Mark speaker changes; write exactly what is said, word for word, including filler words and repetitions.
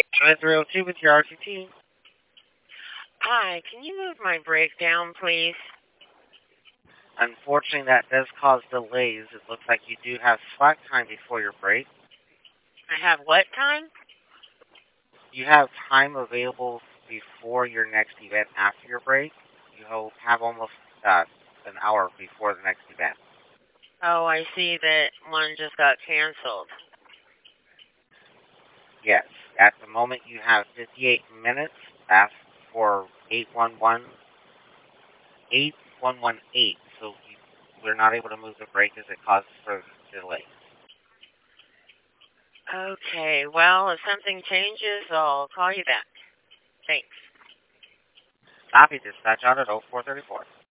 Speaker 1: nine three oh two with your R T T.
Speaker 2: Hi, can you move my brake down, please?
Speaker 1: Unfortunately, that does cause delays. It looks like you do have slack time before your break.
Speaker 2: I have what time?
Speaker 1: You have time available before your next event after your break. You have almost uh, an hour before the next event.
Speaker 2: Oh, I see that one just got canceled.
Speaker 1: Yes. At the moment, you have fifty-eight minutes. Ask for eight one one, eight one one eight. So you, we're not able to move the break as it causes further delays.
Speaker 2: Okay, well, if something changes, I'll call you back. Thanks.
Speaker 1: Copy. Dispatch out at oh four thirty-four.